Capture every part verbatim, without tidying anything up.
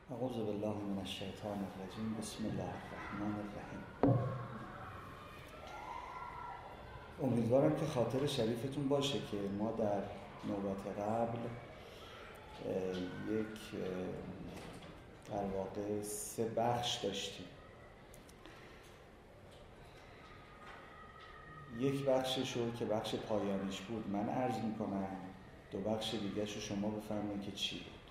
اعوذ بالله من الشیطان الرجیم. بسم الله الرحمن الرحیم. امیدوارم که خاطر شریفتون باشه که ما در نوبت قبل یک در واقع سه بخش داشتیم. یک بخشش رو که بخش پایانیش بود من عرض میکنم، دو بخش دیگرش رو شما بفرمایید که چی بود.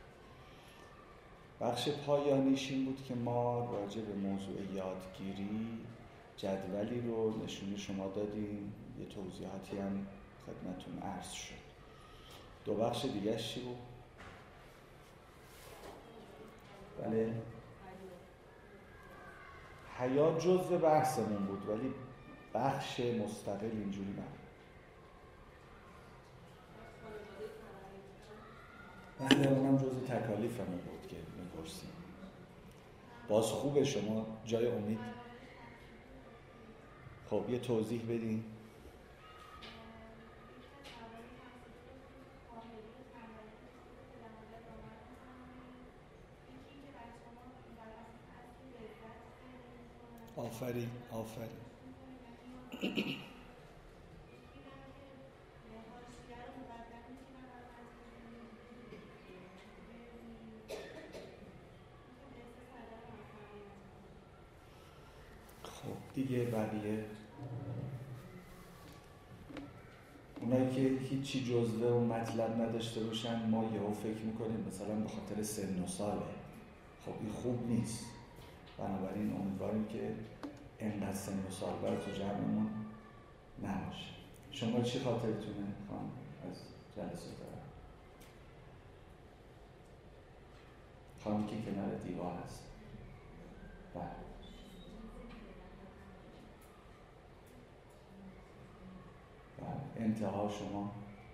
بخش پایانیش این بود که ما راجع به موضوع یادگیری جدولی رو نشون شما دادیم، یه توضیحاتی هم خدمتون عرض شد. دو بخش دیگرش چی بود؟ بله، حیا جزء بحثمون بود ولی بخش مستقل اینجوری نبود. بله، اونم جزء تکالیفمون بود که میپرسیم. باز خوبه شما جای امید. خب یه توضیح بدین. آفرین آفرین خب دیگه بقیه اونایی که هیچی جزوه و مطلب نداشته باشن ما یهو فکر میکنیم مثلا به خاطر سن و ساله. خب این خوب نیست. بنابراین امیدواریم که اینقدر سن و سال برای تو جمعمون نباشه. شما چی خاطرتونه خانم از جلسه دارم؟ خانم که کنار دیوار هست. بله بله انتها شما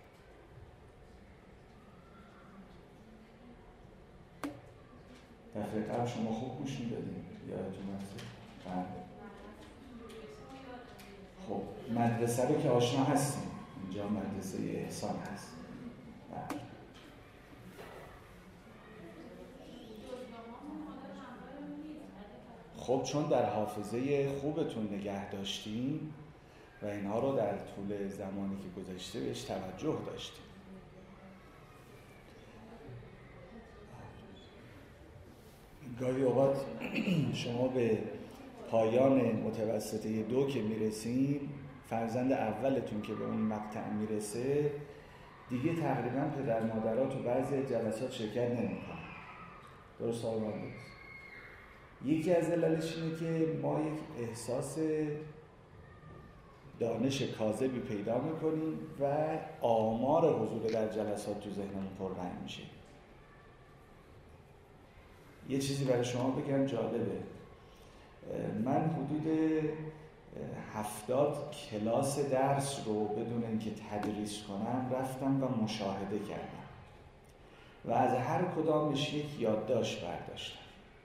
دفعه قبل شما خوب گوش میدادیم یادتون هست؟ بله خب مدرسه رو که آشنا هستیم، اینجا مدرسه احسان هست. بله خب چون در حافظه خوبتون نگه داشتیم و اینها رو در طول زمانی که گذشته بهش توجه داشتیم. گاهی اوقات شما به پایان متوسطه دو که میرسیم، فرزند اولتون که به اون مقطع میرسه دیگه تقریبا پدر مادرها تو بعضی جلسات شرکت نمیکنن. درست آمده است. یکی از دلایلش اینه که ما یک احساس دانش کاذبی پیدا میکنیم و آمار حضور در جلسات تو ذهنمون پررنگ میشه. یه چیزی برای شما بگم جالبه. من حدود هفتاد کلاس درس رو بدون اینکه تدریس کنم رفتم و مشاهده کردم و از هر کدامش یک یادداشت برداشتم.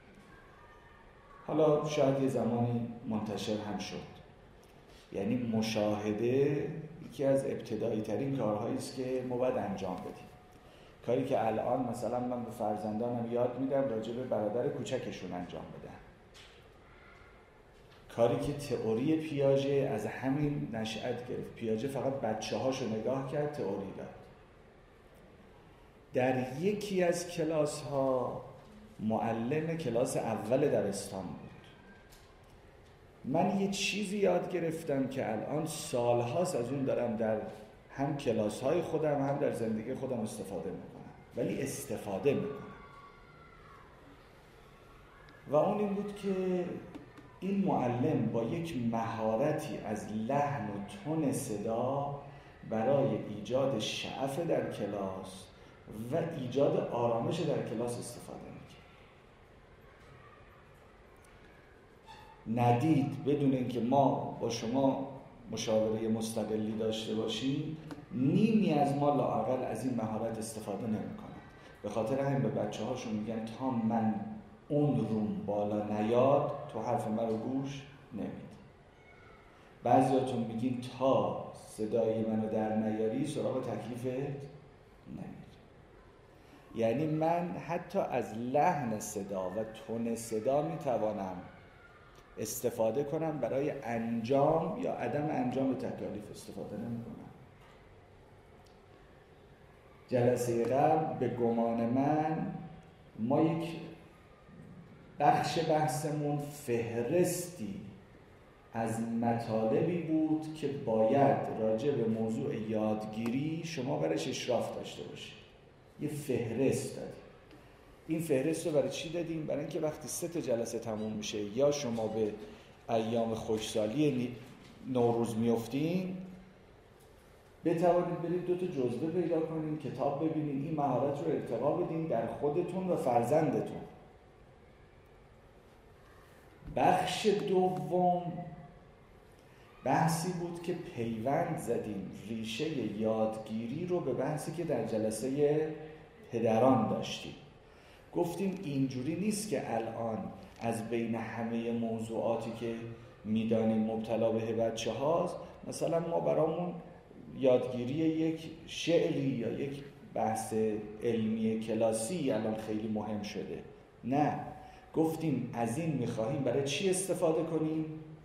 حالا شاید یه زمانی منتشر هم شد. یعنی مشاهده یکی از ابتدایی ترین کارهایی است که ما باید انجام بدیم. کاری که الان مثلا من به فرزندانم یاد میدم راجع به برادر کوچکشون انجام بدن. کاری که تئوری پیاژه از همین نشأت گرفت. پیاژه فقط بچه‌هاشو نگاه کرد، تئوری داد. در یکی از کلاس ها معلم کلاس اول دبستان بود. من یه چیزی یاد گرفتم که الان سالهاست از اون دارم در هم کلاس های خودم هم در زندگی خودم استفاده میکنم، ولی استفاده میکنم و اون این بود که این معلم با یک مهارتی از لحن و تون صدا برای ایجاد شعف در کلاس و ایجاد آرامش در کلاس استفاده میکنه. ندید بدون اینکه ما با شما مشاوره مستقلی داشته باشیم نیمی از ما لااقل از این مهارت استفاده نمیکنن. به خاطر همین به بچه هاشون میگن تا من اون روم بالا نیاد تو حرف من رو گوش نمید. بعضیاتون میگین تا صدای منو در نیاری سراغ تکلیفت نمید. یعنی من حتی از لحن صدا و تون صدا میتوانم استفاده کنم برای انجام یا عدم انجام تکالیف استفاده نمی کنم. جلسه قبل به گمان من ما یک بخش بحثمون فهرستی از مطالبی بود که باید راجع به موضوع یادگیری شما برایش اشراف داشته باشید. یه فهرست دادیم. این فهرست رو برای چی دادیم؟ برای اینکه وقتی سه تا جلسه تموم میشه یا شما به ایام خوشسالی نوروز میافتین، بتوانید برید دو تا جزوه پیدا کنین، کتاب ببینین، این مهارت رو ارتقا بدین در خودتون و فرزندتون. بخش دوم بحثی بود که پیوند زدیم ریشه یادگیری رو به بحثی که در جلسه پدران داشتیم. گفتیم اینجوری نیست که الان از بین همه موضوعاتی که میدانیم مبتلا به بچه هاست، مثلا ما برامون یادگیری یک شعری یا یک بحث علمی کلاسی الان خیلی مهم شده. نه، گفتیم از این میخواهیم برای چی استفاده کنیم؟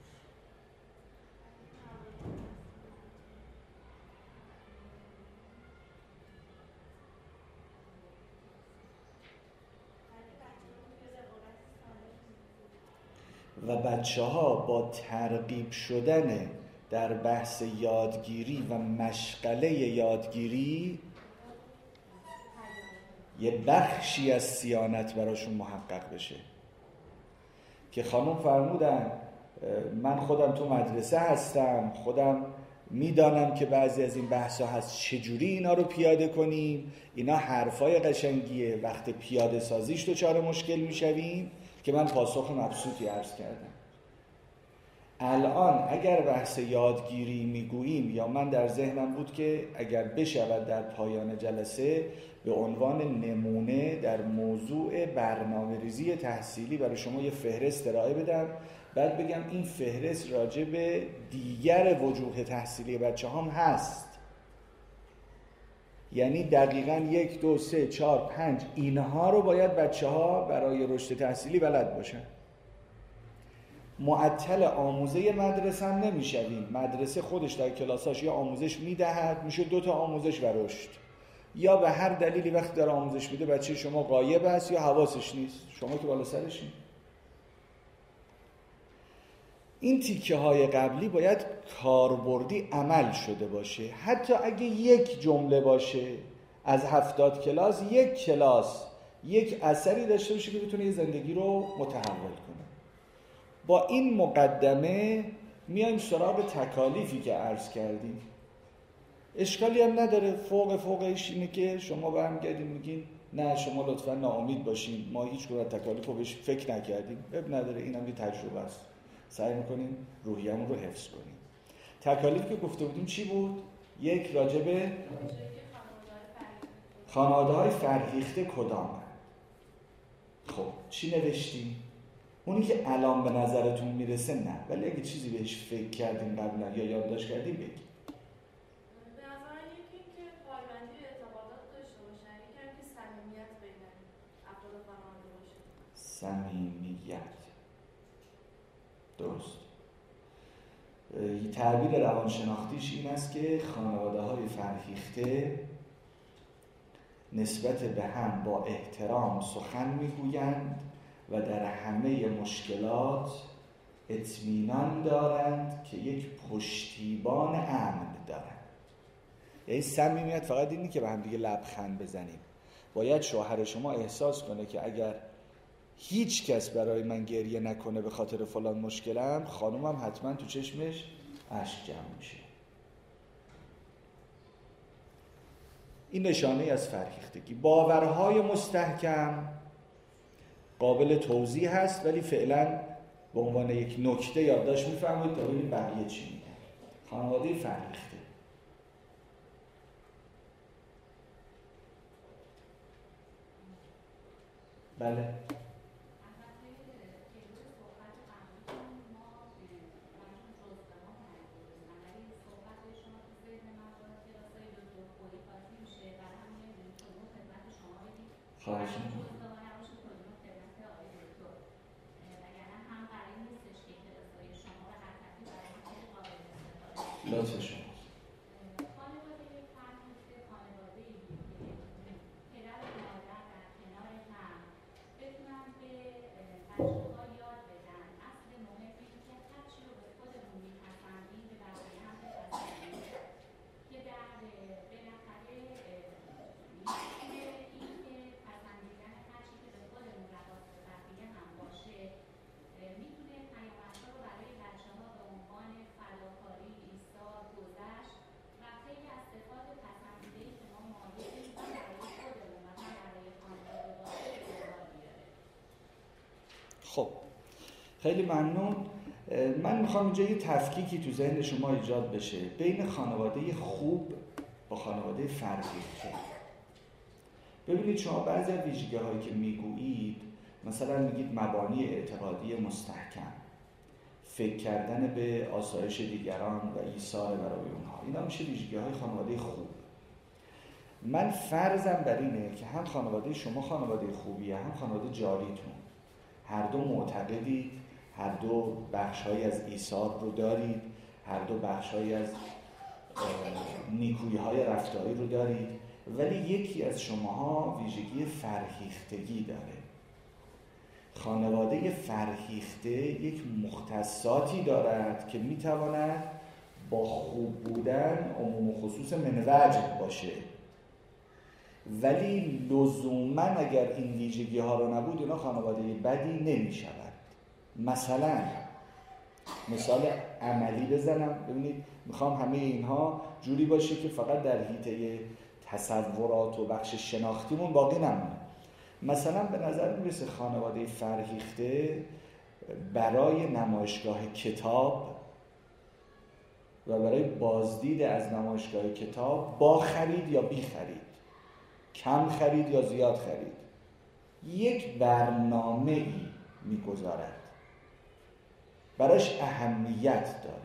و بچه ها با ترغیب شدن در بحث یادگیری و مشغله یادگیری یه بخشی از صیانت براشون محقق بشه. که خانم فرمودن من خودم تو مدرسه هستم، خودم میدانم که بعضی از این بحثا هست، چجوری اینا رو پیاده کنیم، اینا حرفای قشنگیه، وقت پیاده سازیش دچار مشکل میشویم، که من پاسخ مبسوطی عرض کردم. الان اگر بحث یادگیری میگوییم، یا من در ذهنم بود که اگر بشود در پایان جلسه به عنوان نمونه در موضوع برنامه‌ریزی تحصیلی برای شما یه فهرست ارائه بدم، بعد بگم این فهرست راجع به دیگر وجوه تحصیلی بچه هم هست. یعنی دقیقاً یک، دو، سه، چهار، پنج اینها رو باید بچه ها برای رشد تحصیلی بلد باشن. معطل آموزه مدرسه هم نمیشویم. مدرسه خودش در کلاساش یا آموزش میدهد، میشه دو تا آموزش و رشد، یا به هر دلیلی وقتی داره آموزش میده بچه شما غایب است یا حواسش نیست، شما که بالا سرشین. این تیکه های قبلی باید کاربردی عمل شده باشه. حتی اگه یک جمله باشه از هفتاد کلاس، یک کلاس یک اثری داشته باشه که بتونه یه زندگی رو متحول کنه. با این مقدمه میایم سراغ تکالیفی که عرض کردیم. اشکالی هم نداره. فوق فوقش اینه که شما برمیگردین میگین نه شما لطفا ناامید باشین، ما هیچ گونه تکالیف رو بهش فکر نکردیم. اب نداره، اینم یه تجربه است. سعی میکنیم روحیه‌مون رو حفظ کنیم. تکالیف که گفته بودیم چی بود؟ یک، راجبه خانواده‌های فرهیخته کدام؟ خب چی نوشتیم؟ اونی که الان به نظرتون میرسه نه، ولی اگه چیزی بهش فکر کردیم قبلا یا یادداشت کردیم بگید. به نظر یکی که پایبندی به اعتقادات داشته باشن، یکی هم که صمیمیت بین افراد خانواده باشه. صمیمیت، درست. تعبیر روانشناختیش این است که خانواده‌های فرهیخته نسبت به هم با احترام سخن میگویند و در همه مشکلات اطمینان دارند که یک پشتیبان امن دارند. یعنی صمیمیت فقط اینی که به هم دیگه لبخند بزنیم. باید شوهر شما احساس کنه که اگر هیچ کس برای من گریه نکنه به خاطر فلان مشکلم، خانومم حتما تو چشمش اشک جمع میشه. این نشانه از فرهیختگی. باورهای مستحکم قابل توضیح هست، ولی فعلا به عنوان یک نکته یادداشت میفرمایید تا ببینید بقیه چی میگن. خانواده فرهیخته. بله. لطف شما. خب خیلی ممنون. من میخوام اینجا یه تفکیکی تو ذهن شما ایجاد بشه بین خانواده خوب با خانواده فرهیخته. ببینید شما بعضی از ویژگی‌هایی که میگویید، مثلا میگید مبانی اعتقادی مستحکم، فکر کردن به آسایش دیگران و ایثار برای اونها، اینا میشه ویژگی‌های خانواده خوب. من فرضم بر اینه که هم خانواده شما خانواده خوبیه، هم خانواده جاریتون، هر دو معتقدید، هر دو بخش‌هایی از ایثار رو دارید، هر دو بخش‌هایی از نیکویی‌های رفتاری رو دارید، ولی یکی از شماها ویژگی فرهیختگی داره. خانواده فرهیخته یک مختصاتی دارد که میتواند با خوب بودن عموم و خصوص من وجه باشه، ولی لزوما اگر این ویژگی ها رو نبود اینا خانواده بدی نمی شود. مثلا مثال عملی بزنم، ببینید میخوام همه اینها جوری باشه که فقط در حیطه تصورات و بخش شناختیمون باقی نمونه. مثلا به نظر میرسه خانواده فرهیخته برای نمایشگاه کتاب و برای بازدید از نمایشگاه کتاب با خرید یا بی خرید، کم خرید یا زیاد خرید، یک برنامه‌ای میگذارد، براش اهمیت داره.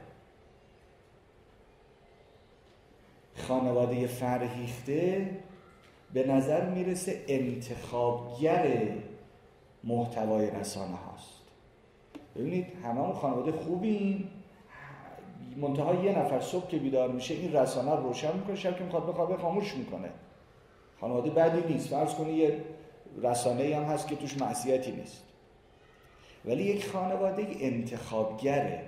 خانواده فرهیخته به نظر میرسه انتخابگر محتوای رسانه هاست. ببینید هممون خانواده خوبیم، منتها یه نفر صبح که بیدار میشه این رسانه رو روشن میکنه، شب که میخواد بخوابه خاموش میکنه. خانواده بدی نیست، فرض کنید یه رسانه‌ای هم هست که توش معصیتی نیست، ولی یک خانواده انتخابگره.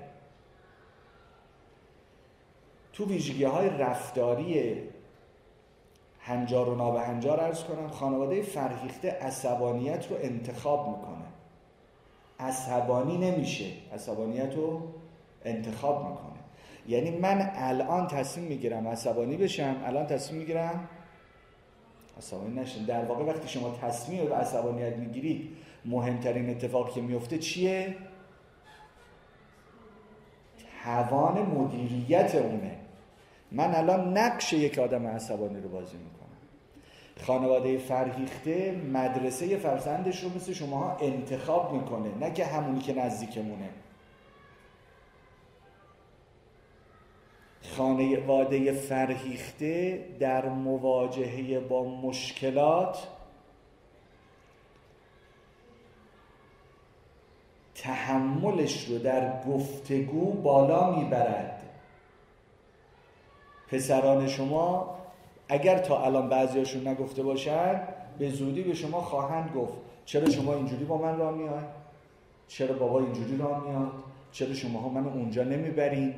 تو ویژگی‌های رفتاری هنجار و نابهنجار عرض کنم، خانواده فرهیخته عصبانیت رو انتخاب میکنه، عصبانی نمیشه، عصبانیت رو انتخاب میکنه. یعنی من الان تصمیم میگیرم عصبانی بشم، الان تصمیم میگیرم عصبانی نشم. در واقع وقتی شما تصمیم به عصبانیت میگیرید، مهمترین اتفاقی که میفته چیه؟ توان مدیریت اونه. من الان نقش یک آدم عصبانی رو بازی میکنم. خانواده فرهیخته مدرسه فرزندش رو مثل شماها انتخاب میکنه، نه که همونی که نزدیکمونه. خانواده فرهیخته در مواجهه با مشکلات تحملش رو در گفتگو بالا میبرد. پسران شما اگر تا الان بعضیاشون نگفته باشن، به زودی به شما خواهند گفت چرا شما اینجوری با من راه میاد؟ چرا بابا اینجوری راه میاد؟ چرا شماها منو اونجا نمیبرین؟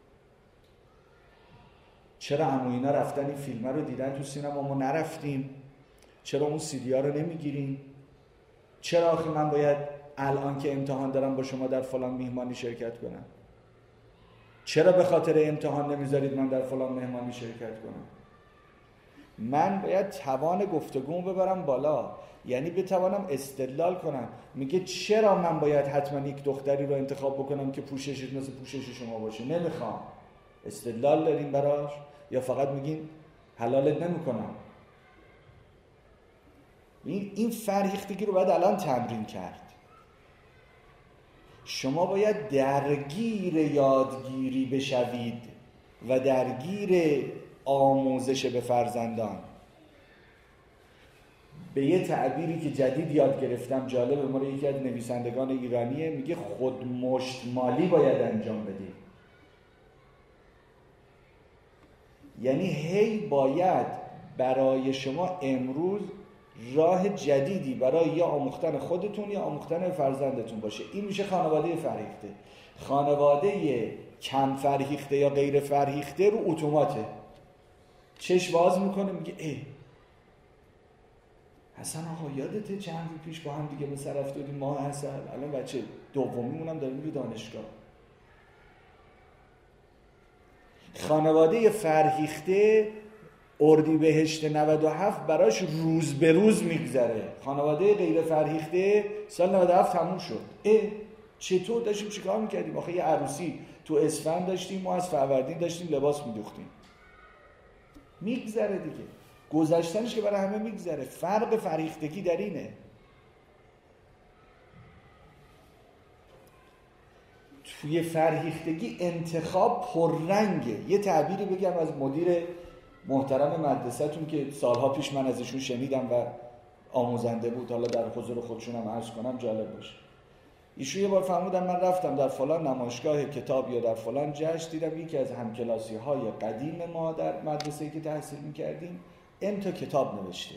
چرا عمو اینا رفتن این فیلم رو دیدن تو سینما ما نرفتیم؟ چرا اون سی دی ها رو نمیگیریم؟ چرا آخه من باید الان که امتحان دارم با شما در فلان میهمانی شرکت کنم؟ چرا به خاطر امتحان نمیذارید من در فلان مهمانی شرکت کنم؟ من باید توان گفتگوم ببرم بالا، یعنی بتوانم استدلال کنم. میگه چرا من باید حتما یک دختری رو انتخاب بکنم که پوششش مثل پوشش شما باشه؟ نمیخوام. استدلال داریم براش یا فقط میگین حلالت نمیکنم؟ این این فرهیختگی رو باید الان تمرین کرد. شما باید درگیر یادگیری بشوید و درگیر آموزش به فرزندان. به یه تعبیری که جدید یاد گرفتم جالبه، ما رو یکی از نویسندگان ایرانیه، میگه خودمشتمالی باید انجام بدیم. یعنی هی باید برای شما امروز راه جدیدی برای یا آموختن خودتون یا آموختن فرزندتون باشه. این میشه خانواده فرهیخته. خانواده کم فرهیخته یا غیر فرهیخته رو اتوماته، چشم باز میکنه میگه ای حسن آقا یادته چند روز پیش با هم دیگه به سر رفتیم ماه حسن، الان بچه دومیمون هم داره میره دانشگاه. خانواده فرهیخته اردیبهشت نود و هفت براش روز به روز میگذره. خانواده غیر فرهیخته سال نود و هفت تموم شد. اه چطور داشتیم چیکار میکردیم؟ آخه یه عروسی تو اسفند داشتیم، ما از فروردین داشتیم لباس میدوختیم. میگذره دیگه، گذشتنش که برای همه میگذره. فرق فرهیختگی در اینه. توی فرهیختگی انتخاب پررنگه. یه تعبیری بگم از مدیر محترم مدرسه‌تون که سالها پیش من ازشون شنیدم و آموزنده بود، حالا در حضور خودشونم عرض کنم جالب باشه. ایشون یه بار فرمودن من رفتم در فلان نمایشگاه کتاب یا در فلان جشن، دیدم یکی از همکلاسی‌های قدیم ما در مدرسه‌ای که تحصیل می‌کردیم ام تا کتاب نوشته،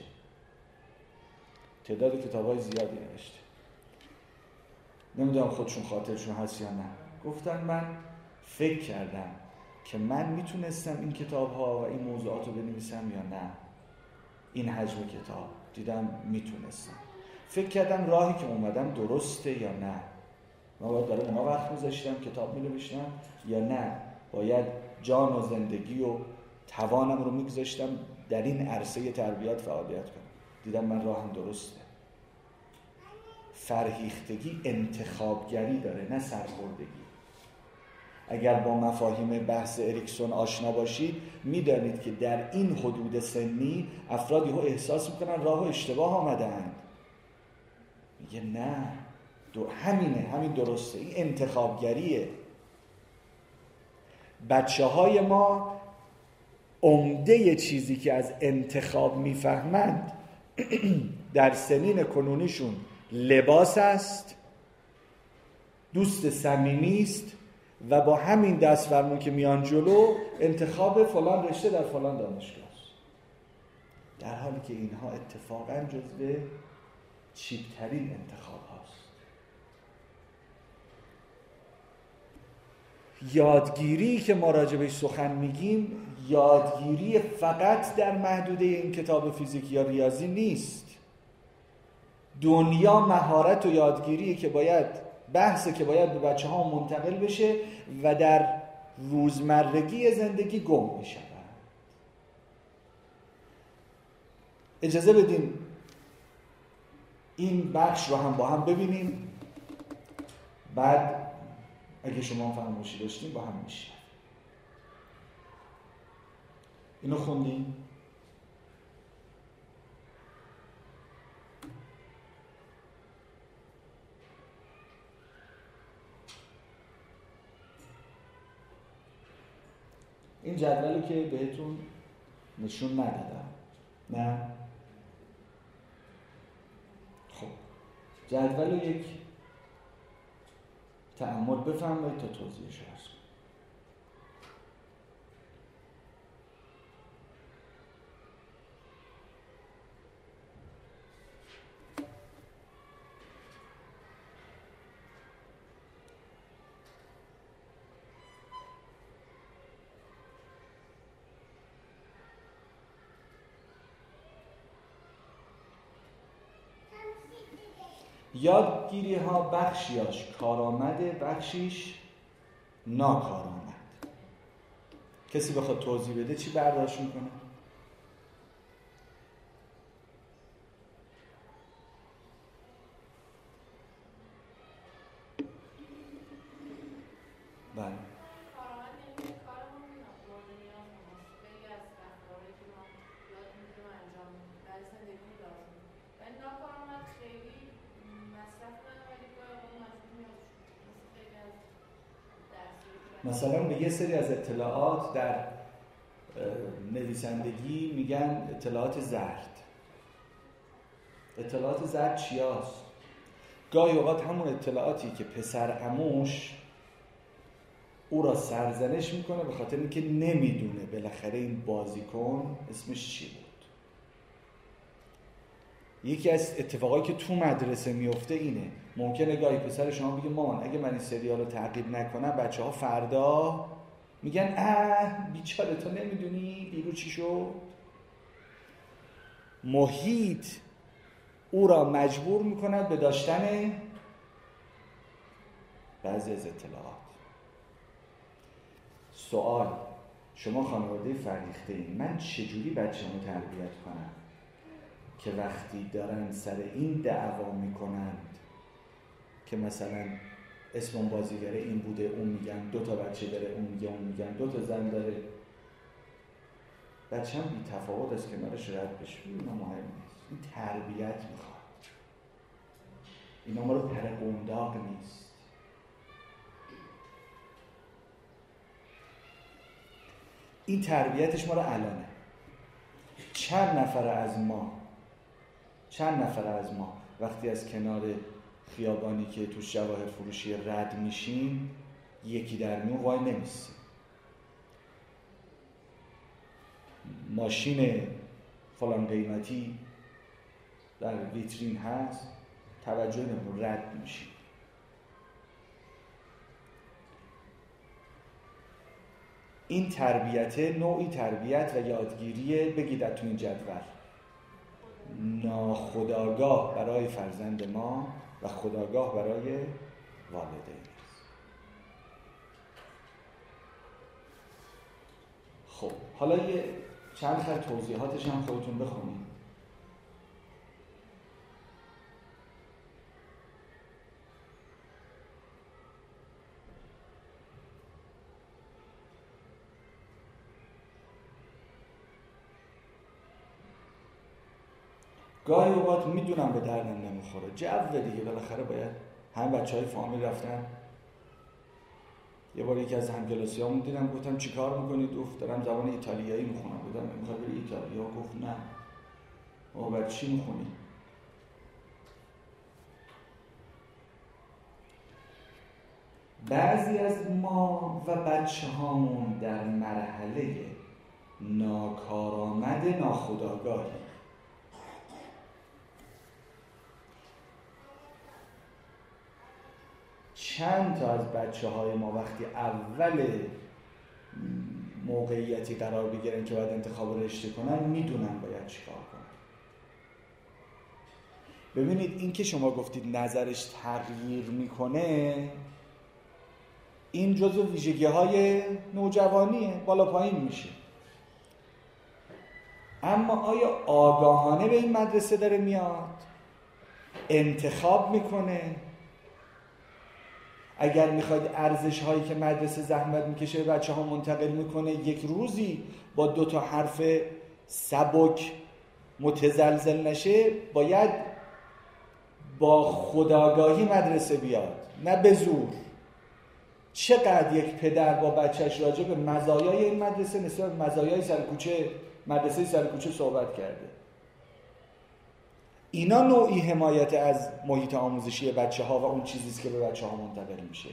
تعداد کتاب‌های زیادی نوشته. نمیدونم خودشون خاطرشون هست یا نه. گفتن من فکر کردم که من میتونستم این کتاب‌ها و این موضوعات رو بنویسم یا نه. این حجم کتاب دیدم میتونستم. فکر کردم راهی که اومدم درسته یا نه. من باید برای اونا وقت میذاشتم کتاب مینوشتم یا نه باید جان و زندگی و توانم رو میگذاشتم در این عرصه تربیت فعالیت کنم. دیدم من راهم درسته. فرهیختگی انتخابگری داره نه سرخوردگی. اگر با مفاهیم بحث اریکسون آشنا باشید میدانید که در این حدود سنی افرادی ها احساس میکنن راه اشتباه آمده‌اند. میگه نه دو همینه، همین درسته. این انتخابگریه. بچه های ما عمده چیزی که از انتخاب میفهمند در سنین کنونیشون لباس است، دوست صمیمی است و با همین دست فرمون که میان جلو انتخاب فلان رشته در فلان دانشگاه است، در حالی که اینها اتفاقاً جزو چیپترین انتخاب هاست. یادگیری که ما راجع بهش سخن میگیم یادگیری فقط در محدوده این کتاب فیزیک یا ریاضی نیست. دنیا مهارت و یادگیریه که باید بحثه که باید به بچه ها منتقل بشه و در روزمرگی زندگی گم میشه. اجازه بدین این بخش رو هم با هم ببینیم، بعد اگه شما فرمایشی داشتین با هم میشه. اینو خوندین؟ این جدولی که بهتون نشون ندادم نه؟ خب جدول رو یک تأمل بفرمایید تا توضیحش هست. یادگیری ها بخشیاش کارآمده، بخشیش ناکارآمد. کسی بخواد توضیح بده چی برداشت میکنه؟ بله. مثلا به یه سری از اطلاعات در نویسندگی میگن اطلاعات زرد. اطلاعات زرد چی هست؟ گاهی اوقات همون اطلاعاتی که پسر عموش او را سرزنش میکنه به خاطر اینکه نمیدونه بالاخره این بازیکن اسمش چی بود. یکی از اتفاقایی که تو مدرسه میفته اینه، ممکنه گاهی پسر شما بگه مامان اگه من این سریال رو تعقیب نکنم بچه ها فردا میگن اه بیچاره تو نمیدونی بیرو چی شد. محیط او را مجبور میکند به داشتن بعضی از اطلاعات. سوال، شما خانواده فرهیخته این، من چجوری بچه‌مو تربیت کنم که وقتی دارن سر این دعوا میکنند که مثلا اسم اون بازیگر این بوده اون میگن دو تا بچه داره اون میگه اون میگن دو تا زن داره، بچه‌م بی تفاوت است که کنارش رد بشه، اینا مهم نیست. این تربیت میخواد، اینا ما رو پر قنداق نیست. این تربیتش ما رو الانه. چند نفر از ما چند نفر از ما وقتی از کنار خیابانی که تو جواهر فروشی رد میشیم یکی در میون وای نمیسیم، ماشین فلان قیمتی در ویترین هست توجه نمی‌کنیم رد میشیم. این تربیت نوعی تربیت و یادگیریه، بگید تو این جدول، ناخودآگاه برای فرزند ما و خودآگاه برای والدین. خب حالا یه چند خط توضیحاتش هم خودتون بخونید. گاهی اوقات میدونم به دردم نمیخوره، جو دیگه بالاخره باید، هم بچه های فامیل رفتن. یه بار یکی از همکلاسیامون دیدم گفتم چی کار میکنید؟ گفت دارم زبان ایتالیایی میخونم. گفتم میخوای بری ایتالیا؟ گفت نه. آقا برای چی میخونی؟ بعضی از ما و بچه هامون در مرحله ناکارآمد ناخودآگاهی. چند تا از بچه های ما وقتی اول موقعیتی قرار بگیرن که باید انتخاب رشته کنن میدونن باید چیکار کنن. ببینید این که شما گفتید نظرش تغییر میکنه، این جزو ویژگی های نوجوانیه، بالا پایین میشه. اما آیا آگاهانه به این مدرسه داره میاد؟ انتخاب میکنه؟ اگر میخواید ارزش هایی که مدرسه زحمت میکشه به بچه ها منتقل میکنه، یک روزی با دو تا حرف سبک متزلزل نشه، باید با خودآگاهی مدرسه بیاد، نه به زور. چقدر یک پدر با بچهش راجع به مزایای این مدرسه نسبت به مزایای سرکوچه مدرسه سرکوچه صحبت کرده. اینا نوعی حمایت از محیط آموزشی بچه ها و اون چیزیست که به بچه ها منتقل میشه.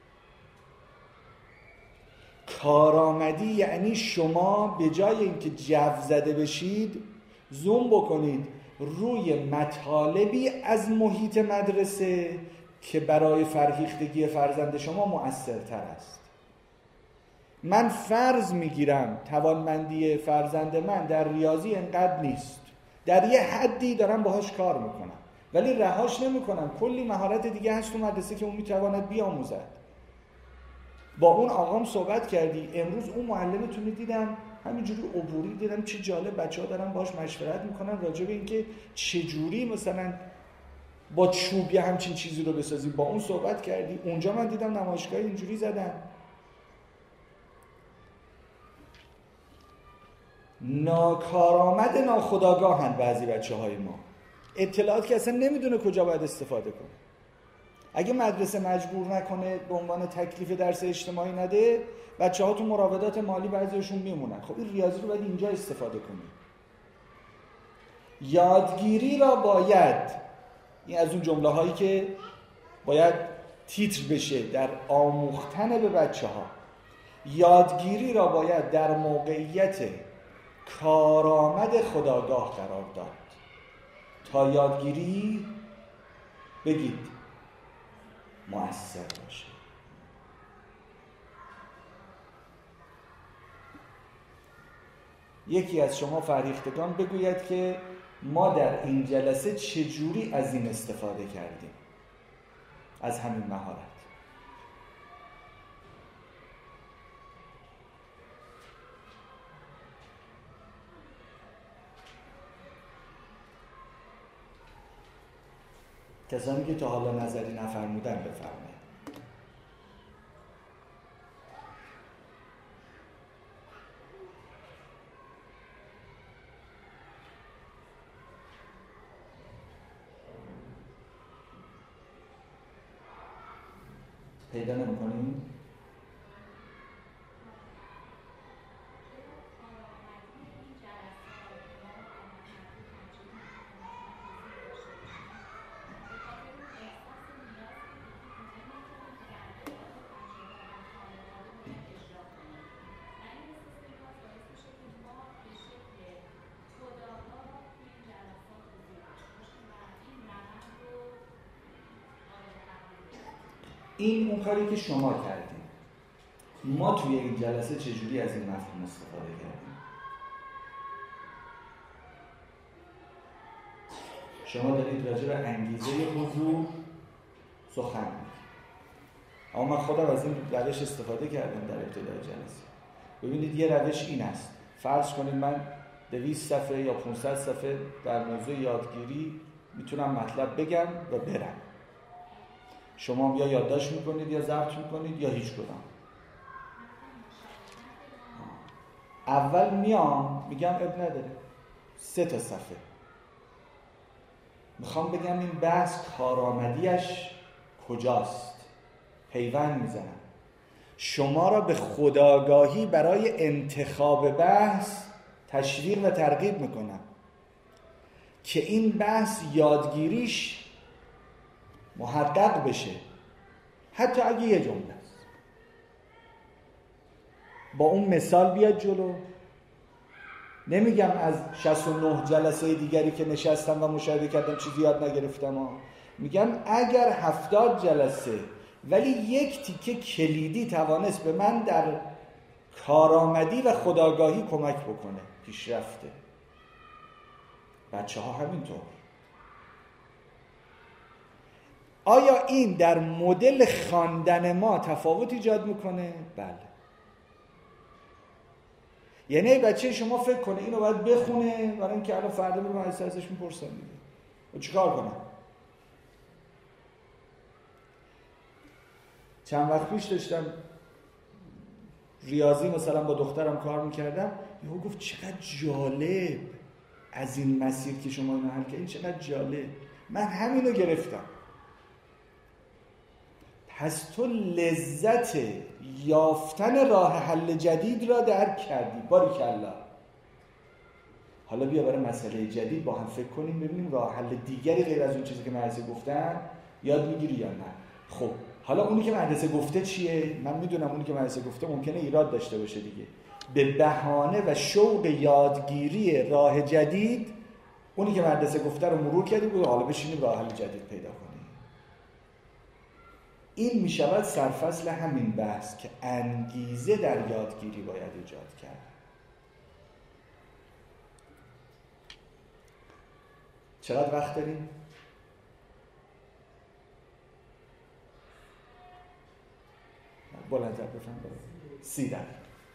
کارآمدی یعنی شما به جای اینکه جو زده بشید زوم بکنید روی مطالبی از محیط مدرسه که برای فرهیختگی فرزند شما مؤثرتر است. من فرض میگیرم توانمندی فرزند من در ریاضی انقدر نیست، در یه حدی دارم باهاش کار میکنم ولی رهاش نمیکنم، کلی مهارت دیگه هست تو مدرسه که اون میتواند بیاموزد. با اون آقام صحبت کردی امروز، اون معلمتون رو دیدم همینجوری عبوری دیدم، چه جالب بچه‌ها دارن باهاش مشورت میکنن راجع به اینکه چجوری مثلا با چوب یه همچین چیزی رو بسازی. با اون صحبت کردی؟ اونجا من دیدم نمایشگاه اینجوری زدن. ناکارآمد ناخودآگاهن بعضی بچه های ما، اطلاعات که اصلا نمیدونه کجا باید استفاده کنه. اگه مدرسه مجبور نکنه به عنوان تکلیف درس اجتماعی نده، بچه ها تو مراودات مالی بعضیشون میمونن. خب این ریاضی رو باید اینجا استفاده کنی. یادگیری را باید، این از اون جمله هایی که باید تیتر بشه در آموختن به بچه ها، یادگیری را باید در موقعیت کارآمد خودآگاه قرار داد تا یادگیری بگید مؤثر باشه. یکی از شما فرهیختگان بگوید که ما در این جلسه چجوری از این استفاده کردیم، از همین مهارت. کسانی که تا حالا نظری نفرمودن بفرمایید. پیدا نمی‌کنیم؟ این اون کاری که شما کردیم. ما توی این جلسه چجوری از این مفهوم استفاده کردیم؟ شما دارید راجع به انگیزه حضور سخن میگید. اما من خودم از این روش استفاده کردم در ابتدای جلسه. ببینید یه روش این است. فرض کنید من دویست صفحه یا پانصد صفحه در موضوع یادگیری میتونم مطلب بگم و برم. شما یا یادداشت میکنید یا ضبط میکنید یا هیچ کدام. اول میام میگم اب نداره سه تا صفحه میخوام بگم این بحث کارآمدیش کجاست، پیوند میزنم. شما را به خودآگاهی برای انتخاب بحث تشویق و ترغیب میکنم که این بحث یادگیریش محقق بشه، حتی اگه یه جمله است. با اون مثال بیاد جلو. نمیگم از شصت و نه جلسه دیگری که نشستم و مشاهده کردم چیزی یاد نگرفتم ها. میگم اگر هفتاد جلسه ولی یک تیکه کلیدی توانست به من در کارآمدی و خودآگاهی کمک بکنه، پیشرفته. بچه ها همینطور. آیا این در مدل خواندن ما تفاوت ایجاد میکنه؟ بله. یعنی بچه شما فکر کنه اینو باید بخونه برای اینکه الان فردا میرم از ازش میپرسم دیگه. و چیکار کنم؟ چند وقت پیش داشتم ریاضی مثلا با دخترم کار میکردم، یهو گفت چقدر جالب از این مسیر که شما اینو حل کردین، چقدر جالب. من همینو گرفتم. پس تو لذت یافتن راه حل جدید را درک کردی. باریکلا. حالا بیا برای مسئله جدید با هم فکر کنیم ببینیم راه حل دیگری غیر از اون چیزی که مدرسه گفتن یاد میگیری یا نه. خب حالا اونی که مدرسه گفته چیه؟ من میدونم اونی که مدرسه گفته ممکنه ایراد داشته باشه دیگه. به بهانه و شوق یادگیری راه جدید اونی که مدرسه گفته رو مرور کردیم بود حالا بشینیم راه حل جدید پیدا کنیم. این می شود سرفصل همین بحث که انگیزه در یادگیری باید ایجاد کرد. چقدر وقت داریم؟ بلندتر بفهم برای سی دقیقه.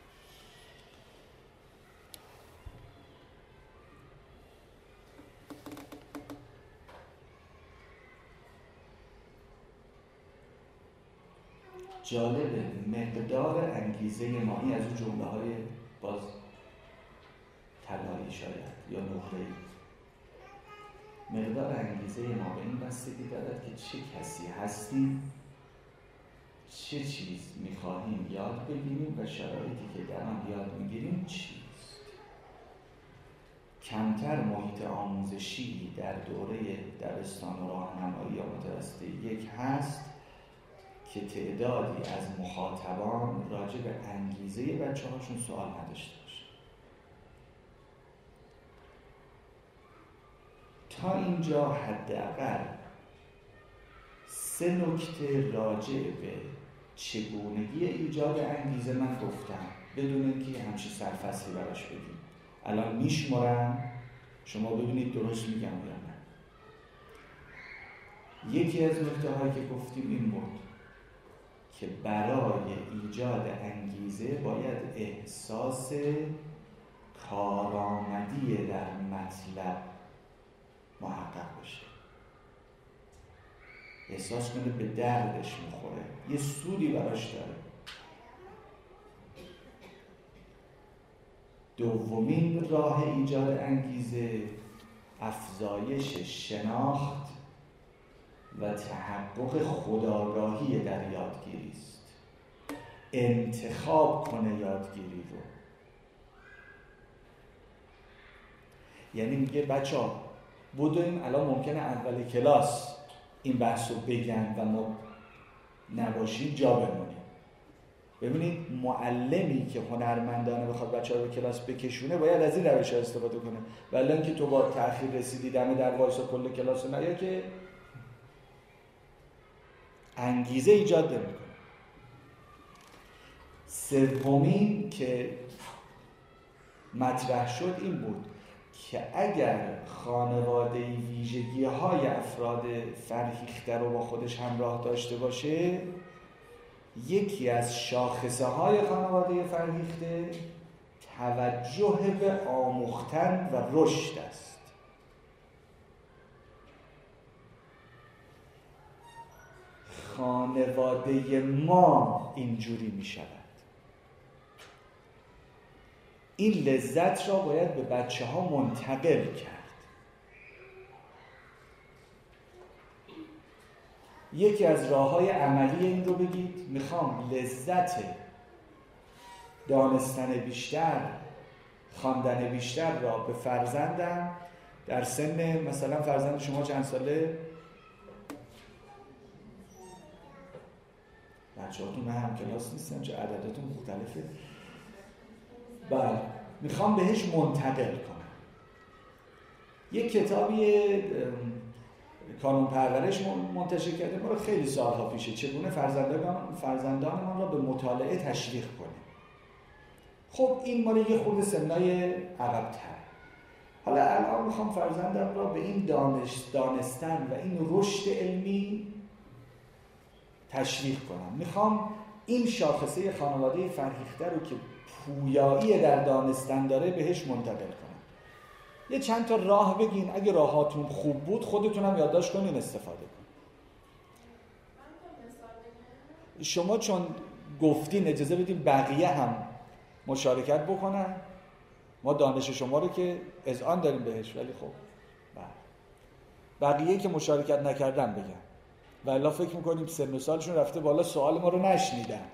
جالبه مقدار انگیزه ما، این از اون جمله های باز طلایی شاید یا نقره‌ای، مقدار انگیزه ما به این بستگی دارد که چه کسی هستیم، چه چیز میخواهیم یاد بگیریم و شرایطی که در آن یاد میگیریم چیست. کمتر محیط آموزشی در دوره دبستان و راهنمایی یا متوسطه یک هست که تعدادی از مخاطبان راجع به انگیزه بچه هاشون سوال نداشته باشه. تا اینجا حداقل سه نکته راجع به چگونگی ایجاد انگیزه من گفتم بدون اینکه همچین سرفصلی براش بدیم. الان میشمارم شما ببینید درست میگم یا نه. یکی از نکته هایی که گفتیم این بود که برای ایجاد انگیزه باید احساس کارآمدی در مطلب محقق بشه، احساس کنه به دردش میخوره، یه سودی براش داره. دومین راه ایجاد انگیزه افزایش شناخت و تحقق خودآگاهی در یادگیری است. انتخاب کنه یادگیری رو، یعنی میگه بچه ها بدویم الان ممکنه اول کلاس این بحث رو بگن و ما نباشیم جا بمونیم. ببینید معلمی که هنرمندانه بخواد بچه ها رو کلاس بکشونه باید از این روش ها استفاده کنه، ولی اینکه تو با تأخیر رسیدی دم در وایسا کل کلاس رو نیا که انگیزه ایجاد نمیکنه. سومین که مطرح شد این بود که اگر خانواده ویژگی های افراد فرهیخته رو با خودش همراه داشته باشه، یکی از شاخصه های خانواده فرهیخته توجه به آموختن و رشد است. خانواده ما اینجوری می شود. این لذت را باید به بچه ها منتقل کرد. یکی از راه‌های عملی این رو بگید، میخوام لذت دانستن بیشتر، خواندن بیشتر را به فرزندم در سن مثلا فرزند شما چند ساله؟ بچه‌هاتون هم کلاس نیستن چه عدداتون مختلفه. بله میخوام بهش منتقل کنم. یک کتابی کانون پرورش منتشر کرده ما رو خیلی سالها پیشه، چگونه فرزندان فرزندانمان را به مطالعه تشویق کنیم. خب این مال یه خورده سنای عقب‌تر. حالا الان میخوام فرزندم را به این دانش دانستن و این رشد علمی تشویق کنم. میخوام این شاخصه خانواده فرهیخته رو که پویایی در دانستن داره بهش منتقل کنم. یه چند تا راه بگین، اگه راهاتون خوب بود خودتون هم یادداشت کنین استفاده کنین. شما چون گفتین اجازه بدین بقیه هم مشارکت بکنن. ما دانش شما رو که اذعان داریم بهش، ولی خب بقیه که مشارکت نکردن بگن، والا فکر میکنیم سن و سالشون رفته بالا سوال ما رو نشنیدن.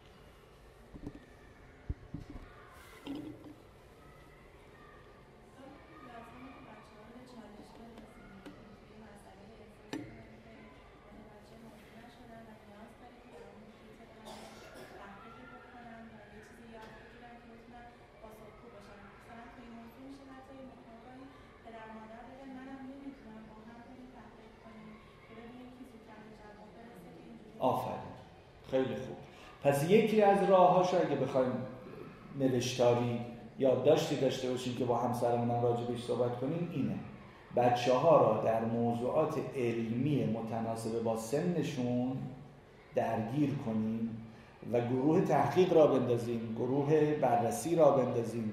آفرین، خیلی خوب. پس یکی از راه‌هاش اگه بخوایم نوشتاری یادداشتی داشته باشیم که با همسرمون راجع بهش صحبت کنیم اینه: بچه‌ها را در موضوعات علمی متناسب با سنشون درگیر کنیم و گروه تحقیق را بندازیم، گروه بررسی را بندازیم،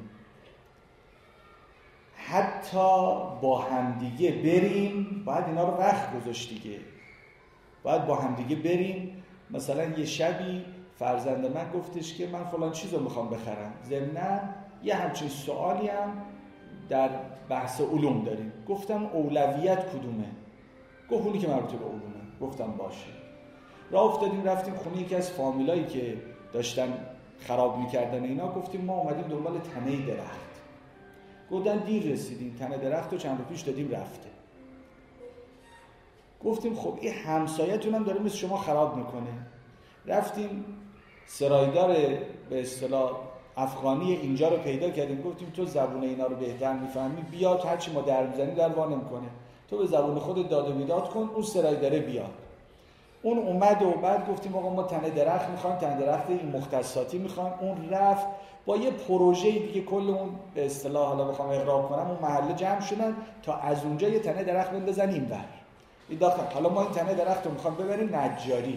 حتی با همدیگه بریم. باید اینا رو وقت گذاشت دیگه، باید با همدیگه بریم. مثلا یه شبی فرزند من گفتش که من فلان چیز رو میخوام بخرم، ضمناً یه همچین سوالی هم در بحث علوم داریم. گفتم اولویت کدومه؟ گفت اونی که مربوط به علومه. گفتم باشه. راه افتادیم رفتیم خونه یکی از فامیلایی که داشتن خراب میکردن اینا. گفتیم ما اومدیم دنبال تنه درخت. گفتن دیر رسیدیم، تنه درخت رو چند رو پیش دادیم رفته. گفتیم خب این همسایه‌تون هم داره مثل شما خراب میکنه، رفتیم سرایدار به اصطلاح افغانی اینجا رو پیدا کردیم، گفتیم تو زبون اینا رو بهتر میفهمی، بیا هرچی ما در میزنیم در وا نمیکنه، تو به زبون خودت داد و بیداد کن، اون سرایداره بیاد. اون اومد و بعد گفتیم آقا ما تنه درخت میخوایم، تنه درخت این مختصاتی میخوایم. اون رفت با یه پروژه دیگه، کل اون به اصطلاح حالا بخوام اقرار کنم اون محله جمع شدن تا از اونجا یه تنه درخت بندازن اینور این داخل. حالا ما این تنه درخت رو میخوام ببریم نجاری.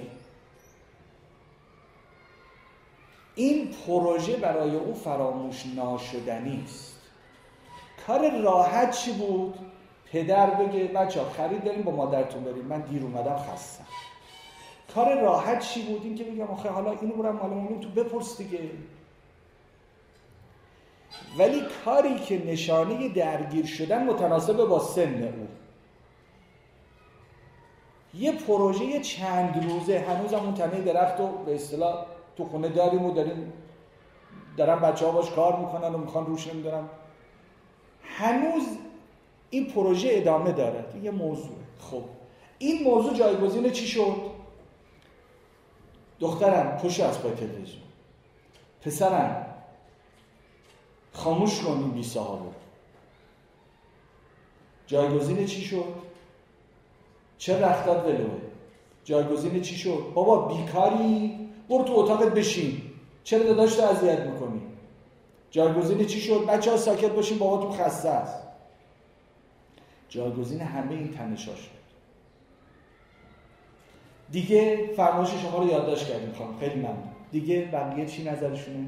این پروژه برای او فراموش ناشدنی است. کار راحت چی بود؟ پدر بگه بچه‌ها خرید داریم با مادرتون بریم، من دیر اومدم خستم. کار راحت چی بود؟ این که بگم آخه حالا اینو برام مال اون تو بپرس دیگه. ولی کاری که نشانه درگیر شدن متناسب با سن او، یه پروژه چند روزه، هنوزم اون تنه درخت رو به اصطلاح تو خونه داریم و داریم دارن بچه ها باش کار میکنن و میخوان روش نمیدارن، هنوز این پروژه ادامه داره. یه موضوع. خب این موضوع جایگزین چی شد؟ دخترم پشت از پای تلویزیون، پسرم خاموش کن این بی صاحبه. جایگزین چی شد؟ چه رختات ولوه. جایگزین چی شد؟ بابا بیکاری، برو تو اتاقت بشین، چرا داداش تو اذیت میکنی؟ جایگزین چی شد؟ بچه ها ساکت باشین، بابا تو خسته است. جایگزین همه این تنشا شد. دیگه فرمایش شما رو یادداشت کردیم خانم، خیلی ممنون. دیگه بقیه چی نظرشونه؟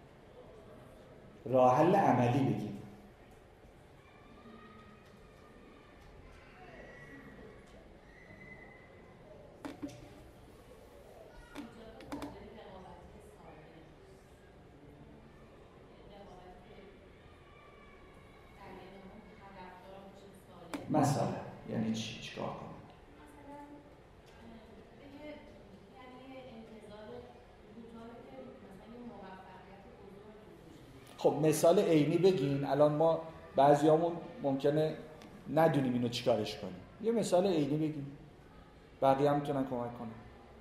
راه حل عملی بگیم. مثلا یعنی چی؟ چیکار کنیم؟ خب مثال عینی بگین. الان ما بعضیامون ممکنه ندونیم اینو چیکارش کنیم. یه مثال عینی بگین، بقیه هم میتونن کمک کنن.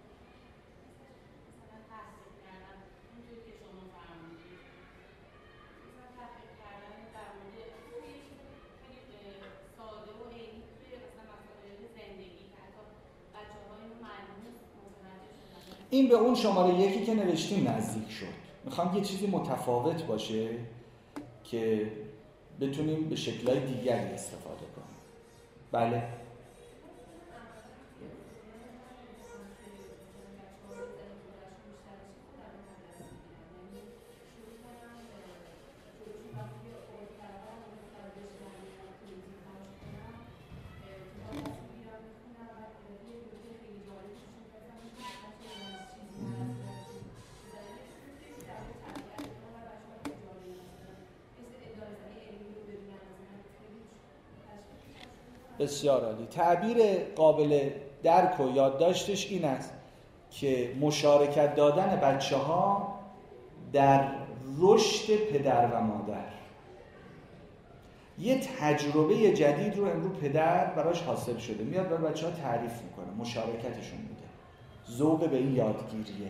این به اون شماره یکی که نوشتیم نزدیک شد. میخوام یه چیزی متفاوت باشه که بتونیم به شکل‌های دیگری استفاده کنیم. بله. بسیار عالی. تعبیر قابل درک و یادداشتش این است که مشارکت دادن بچه‌ها در رشد پدر و مادر. یه تجربه جدید رو امروز پدر براش حاصل شده، میاد برای بچه‌ها تعریف میکنه، مشارکتشون میده، ذوق به این یادگیریه.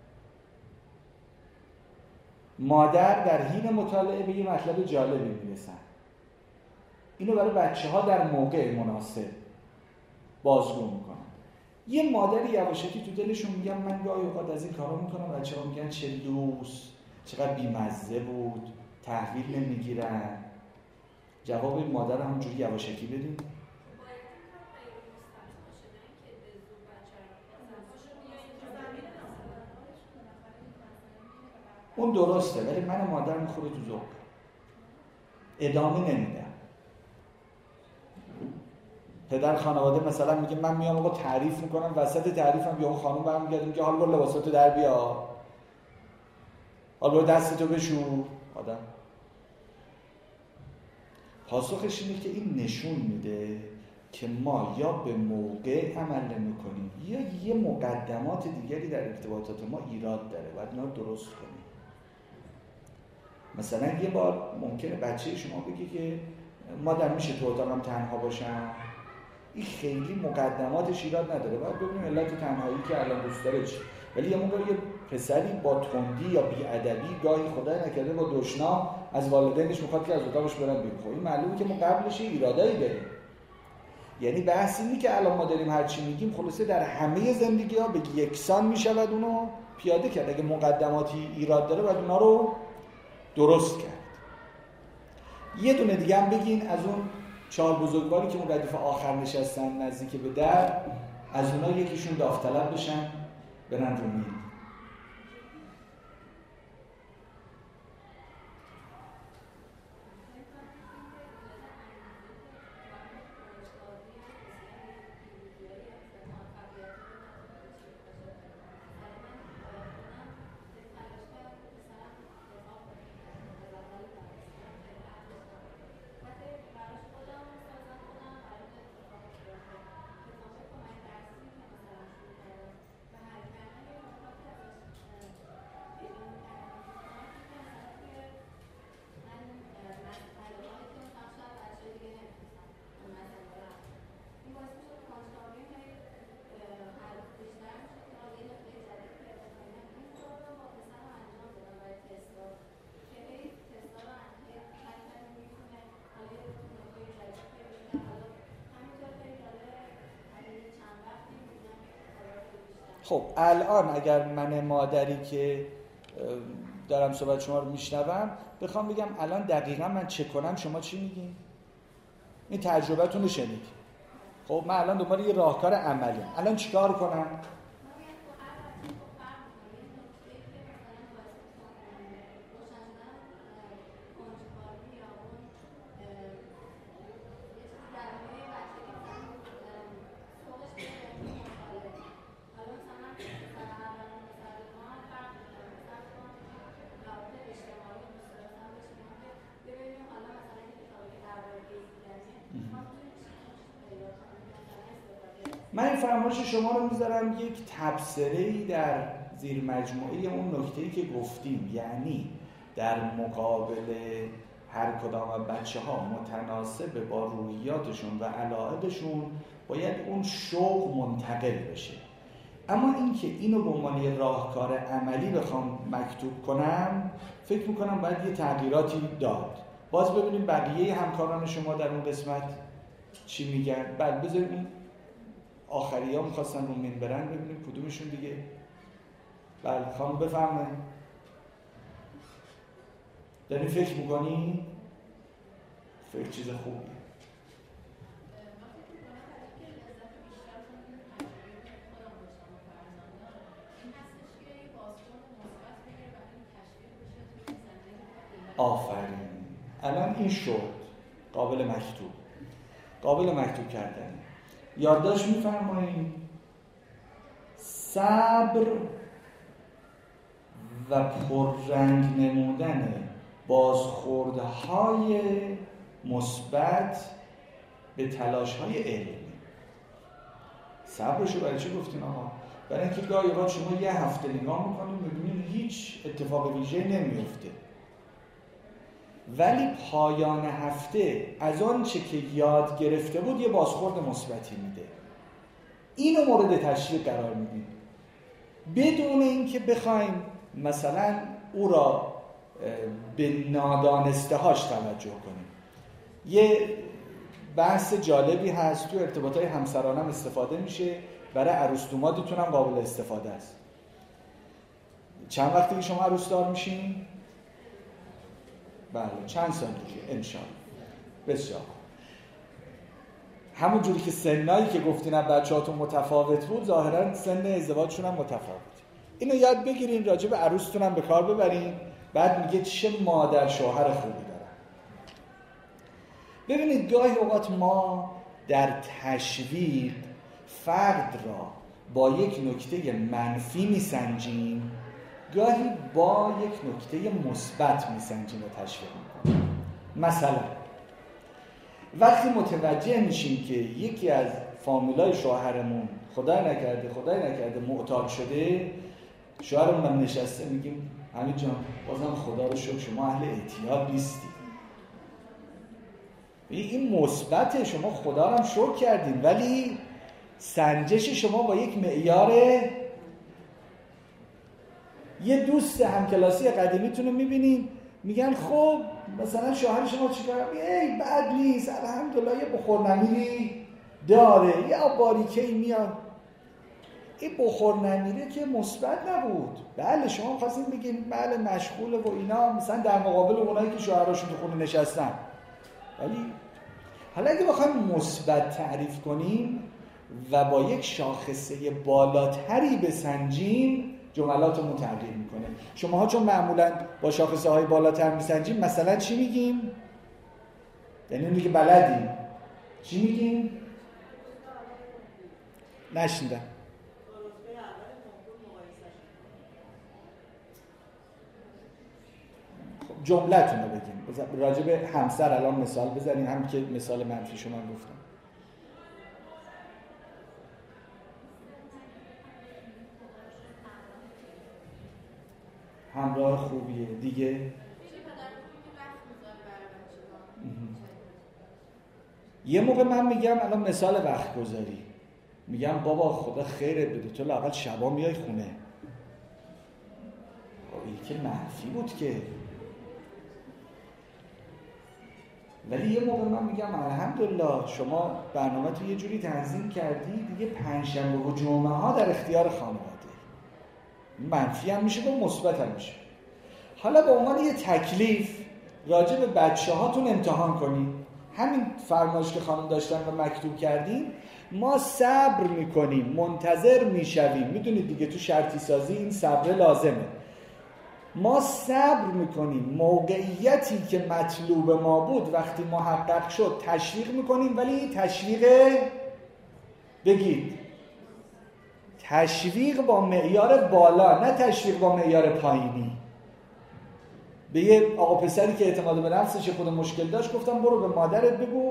مادر در حین مطالعه به یه مطلب جالبی میرسن، اینو برای بچه ها در موقع مناسب بازگو میکنن. یه مادر یواشکی تو دلشون میگن من گاهی اوقات از این کارا میکنم، بچه ها میگن چه دوست، چقدر بیمزه بود، تحویل نمیگیرن. جواب این مادر همونجوری یواشکی بدیم. اون درسته، ولی من مادر میخوره تو ذوق، ادامه نمیدم. پدر خانواده مثلا میگه من میام آقا تعریف میکنم، وسط تعریفم یا اون خانم برمیگرده میگه حالا برو لباساتو در بیا، حالا برو دستتو بشور. آدم پاسخش اینه که این نشون میده که ما یا به موقع عمل نمیکنیم یا یه مقدمات دیگری در ارتباطات ما ایراد داره، باید اینا رو درست کنیم. مثلا یه بار ممکنه بچه شما بگه که مادر میشه تو اتاقم تنها باشم. این خیلی مقدماتش ایراد نداره. باید ببینیم علت تنهایی که الان دوست داره چی. ولی یه موقع یه پسری با تندی یا بی‌ادبی گاهی خدای نکرده با دشنام از والدینش میخواد که از اتاقش برن بیرون. خب این معلومه که ما قبلش ایرادایی داریم. یعنی بحث اینه که الان ما داریم هر چی میگیم خلاصه در همه زندگی‌ها به یکسان میشود اونو پیاده کرد. اگه مقدماتی ایراد داره باید اونا رو درست کرد. یه دونه دیگه هم بگین از اون چهار بزرگواری که اون ردیف آخر نشستن نزدیک به در، از اونا یکیشون داوطلب بشن برن رو میل. خب الان اگر من مادری که دارم صحبت شما رو میشنوم بخوام بگم الان دقیقا من چه کنم، شما چی میگین؟ این تجربتون رو شنید. خب من الان دنبال یه راهکار عملی ام. الان چیکار کنم؟ من این فرمایش شما رو میذارم یک تبصره‌ای در زیر مجموعه اون نکته‌ای که گفتیم، یعنی در مقابل هر کدام از بچه‌ها متناسب با روحیاتشون و علاقه‌شون باید اون شوق منتقل بشه. اما اینکه اینو به عنوان یه راهکار عملی بخوام مکتوب کنم، فکر می‌کنم باید یه تغییراتی داد. باز ببینیم بقیه همکاران شما در اون قسمت چی میگن. بعد بذاریم آخری ها میخواستن رو من برن، ببینیم کدومشون دیگه. بله خانم بفرمایید. داری فکر میکنی؟ فکر چیز خوبیه. آفرین. الان این شد قابل مکتوب قابل مکتوب کردن. یادداشت می‌فرمایید صبر و پررنگ نمودن بازخوردهای مثبت به تلاش‌های علمی. صبرشو برای چی گفتیم آقا؟ برای اینکه گاهی اوقات شما یه هفته نگاه می‌کنید می‌بینید هیچ اتفاق ویژه‌ای نمی‌افته، ولی پایان هفته از آن چه که یاد گرفته بود یه بازخورد مثبتی میده. اینو مورد تشویق قرار میدیم بدون اینکه بخوایم مثلا او را به نادانسته هاش توجه کنیم. یه بحث جالبی هست تو ارتباطات همسرانم استفاده میشه، برای عروس‌دومادتون هم قابل استفاده است. چند وقتی که شما عروسدار میشین؟ بله چند سال دیگه انشاءالله. بسیار همون جوری که سنایی که گفتین از بچه‌هاتون متفاوت بود، ظاهرا سن ازدواجشون هم متفاوت. اینو یاد بگیرین، راجع به عروستون هم به کار ببرین. بعد میگه چه مادر شوهر خوبی دارن. ببینید گاهی اوقات ما در تشویق فرد را با یک نکته منفی میسنجیم، گاهی با یک نکته مثبت میسنجیم و تشویق میکنیم. مثلا وقتی متوجه میشیم که یکی از فامیلای شوهرمون خدای نکرده خدای نکرده معتاد شده، شوهرمون هم نشسته میگیم حمید جان بازم خدا رو شکر شما اهل اعتیاد نیستی. این مثبت، شما خدا رو هم شکر کردین، ولی سنجش شما با یک معیار، یه دوست همکلاسی قدیمیتون رو میبینین میگن خب مثلا شوهر شما چیکار؟ ای بد نیست الحمدلله، یه بخور نمیری داره، یه باریکه‌ای میاد. این بخور نمیره که مثبت نبود. بله شما خواستین بگین بله مشغوله و اینا، مثلا در مقابل اونایی که شوهراشون تو خونه نشستن. ولی حالا اگه بخوایم مثبت تعریف کنیم و با یک شاخصه بالاتری بسنجیم، جملاتمون تغییر میکنه. شماها چون معمولا با شاخصه های بالاتر میسنجیم، مثلا چی میگیم؟ یعنی اونی که بلدیم چی میگیم؟ نشنیدم. جملتون رو بگیم. راجع به همسر الان مثال بزنیم، هم که مثال منفی شما گفتم. همراه خوبیه دیگه. یه موقع من میگم الان مثال وقت گذاری، میگم بابا خدا خیرت بده تو لااقل شبا میای خونه. این که منفی بود که. ولی یه موقع من میگم الحمدلله شما برنامه تو یه جوری تنظیم کردی دیگه، پنجشنبه و جمعه ها در اختیار خانواده. منفی هم میشه و مثبت هم میشه. حالا به عنوان یه تکلیف راجع به بچه هاتون امتحان کنید. همین فرمایش که خانم داشتن و مکتوب کردیم، ما صبر میکنیم، منتظر میشویم. میدونید دیگه تو شرطی سازی این صبر لازمه. ما صبر میکنیم، موقعیتی که مطلوب ما بود وقتی محقق شد تشویق میکنیم، ولی این تشویق بگید تشویق با معیار بالا، نه تشویق با معیار پایینی. به یه آقا پسری که اعتماد به نفسش خود مشکل داشت گفتم برو به مادرت بگو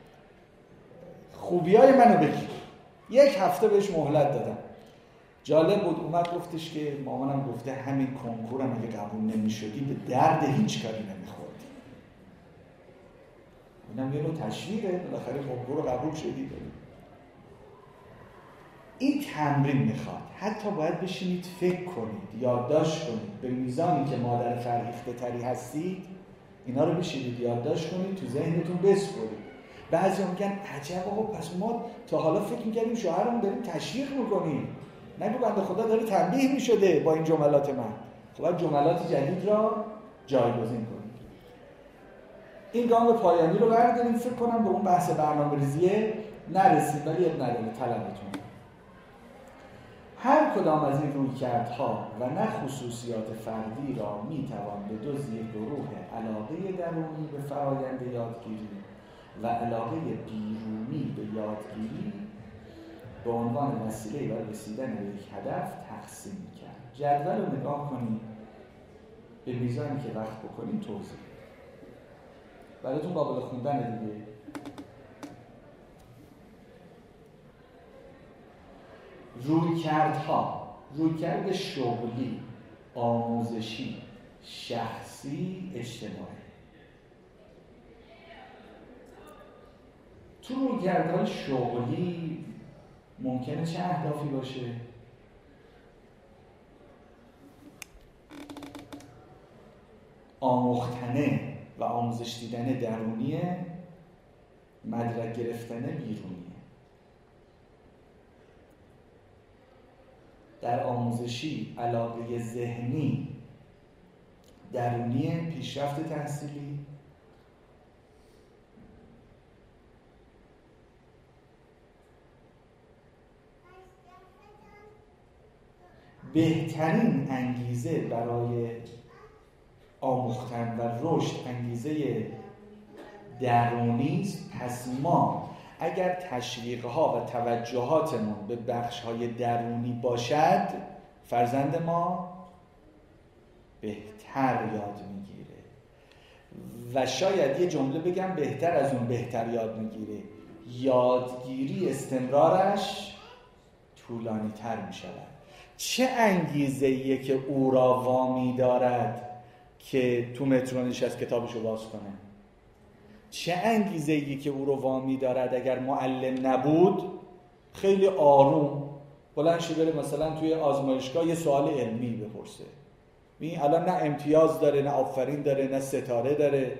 خوبیای منو بگیر. یک هفته بهش مهلت دادم. جالب بود، اومد گفتش که مامانم گفته همین کنکورم اگه قبول نمی‌شدی به درد هیچ کاری نمی‌خوردی. اینم یه نوع تشویقه، بالاخره کنکور رو قبول شدی. این تمرین میخواد. حتی باید بشینید فکر کنید، یادداشت کنید. به میزانی که مادر فرهیخته تری هستید اینا رو بشینید یادداشت کنید، تو ذهنتون بسپرید. بعضیا میگن عجب آقا پس ما تا حالا فکر می‌کردیم شوهرمون داریم تشویق می‌کنیم، نگو بنده خدا داره تنبیه می‌شده با این جملات من. خب جملات جدید را جایگزین کنید. این گام پایانی رو برداریم. فکر کنم به اون بحث برنامه‌ریزی نرسید، ولی اب نداره طلبتون. هر کدام از این رویکردها و نه خصوصیات فردی را میتوان به دو زیرگروه علاقه درونی به فرایند یادگیری و علاقه بیرونی به یادگیری به عنوان وسیله برای رسیدن به یک هدف تقسیم کرد. جدول رو نگاه کنید، به میزانی که وقت بکنید توضیح براتون قابل خوندن دیگه. رویکردها، رویکرد شغلی، آموزشی، شخصی، اجتماعی. تو رویکردهای شغلی ممکنه چه اهدافی باشه؟ آموختنه و آموزش دیدن درونیه، مدرک گرفتن بیرونیه. در آموزشی علاقه ذهنی درونیه، پیشرفت تحصیلی. بهترین انگیزه برای آموختن و رشد انگیزه درونی است. پس ما اگر تشویق‌ها و توجهاتمون به بخش‌های درونی باشد، فرزند ما بهتر یاد میگیره. و شاید یه جمله بگم بهتر از اون بهتر یاد میگیره. یادگیری استمرارش طولانی تر میشود. چه انگیزه‌ایه که او را وامی دارد که تو مترو نشست کتابشو باز کنه؟ چه انگیزه‌ای که او رو وامی دارد اگر معلم نبود خیلی آروم بلند شه بره مثلا توی آزمایشگاه یه سوال علمی بپرسه. این الان نه امتیاز داره، نه آفرین داره، نه ستاره داره.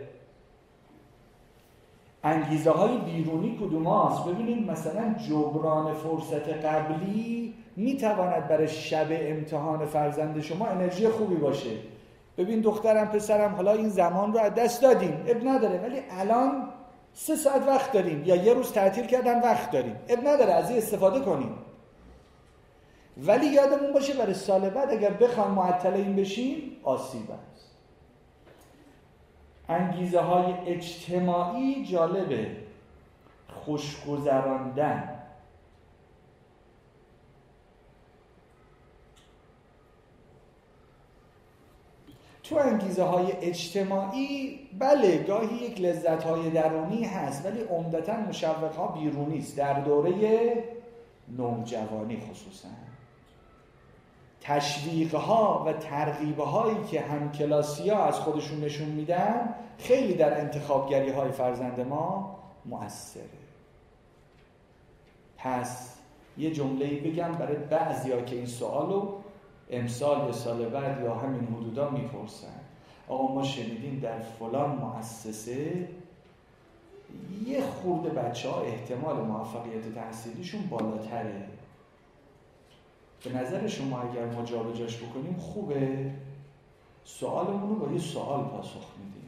انگیزه های بیرونی کدوم هاست؟ ببینید مثلا جبران فرصت قبلی میتواند برای شب امتحان فرزند شما انرژی خوبی باشه. ببین دخترم پسرم حالا این زمان رو از دست دادیم، اب نداره، ولی الان سه ساعت وقت داریم یا یه روز تعطیل کردن وقت داریم، اب نداره، از این استفاده کنیم. ولی یادمون باشه برای سال بعد اگر بخوام معطل این بشیم آسیب است. انگیزه های اجتماعی جالبه، خوشگذراندن. تو انگیزه های اجتماعی بله گاهی یک لذت های درونی هست، ولی عمدتاً مشوق ها بیرونی است. در دوره نوجوانی خصوصاً تشویق ها و ترغیب هایی که همکلاسی ها از خودشون نشون میدن خیلی در انتخابگری های فرزند ما مؤثره. پس یه جمله‌ای بگم برای بعضیا که این سوالو امسال یا سال بعد یا همین حدودا میپرسن. آقا ما شنیدیم در فلان مؤسسه یه خورده بچه ها احتمال موفقیت تحصیلیشون بالاتره، به نظر شما اگر ما جا به جاش بکنیم خوبه؟ سوالمون رو با یه سوال پاسخ میدیم.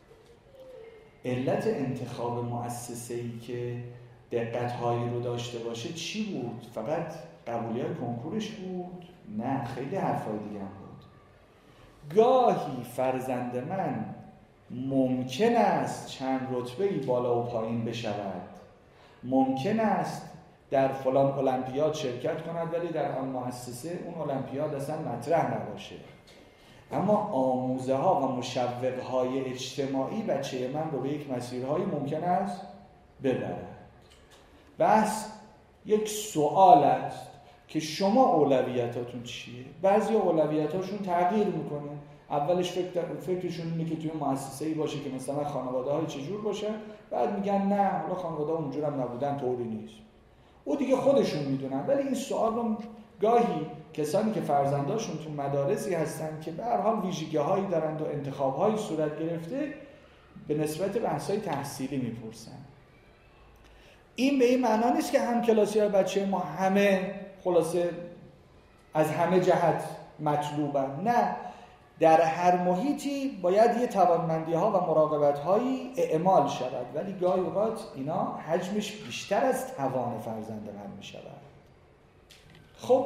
علت انتخاب مؤسسه‌ای که دقت‌هایی رو داشته باشه چی بود؟ فقط قبولیت کنکورش بود؟ نه، خیلی حرفای دیگه هم بود. گاهی فرزند من ممکن است چند رتبه‌ای بالا و پایین بشود، ممکن است در فلان المپیاد شرکت کند ولی در آن مؤسسه اون المپیاد اصلا مطرح نباشه. اما آموزه ها و مشوق های اجتماعی بچه من رو به یک مسیرهایی ممکن است ببرد. بس یک سوال است که شما اولویتاتون چیه؟ بعضی اولویتاشون تغییر میکنه. اولش فکر فکرشون اینه که توی مؤسسه‌ای باشه که مثلا خانواده‌های چجور باشه، بعد میگن نه حالا خانواده‌ها اونجور هم نبودن، طوری نیست. او دیگه خودشون میدونن. ولی این سوال رو گاهی کسانی که فرزنداشون تو مدارسی هستن که به هر حال ویژگی‌هایی دارند و انتخاب‌هایی صورت گرفته به نسبت بحث‌های تحصیلی میپرسن. این به این معنا نیست که همکلاسی‌های بچه ما همه خلاصه از همه جهت مطلوبن. نه، در هر محیطی باید یه توانمندی‌ها و مراقبت‌هایی اعمال شود، ولی گاهی اوقات اینا حجمش بیشتر از توان فرزند من می‌شود. خب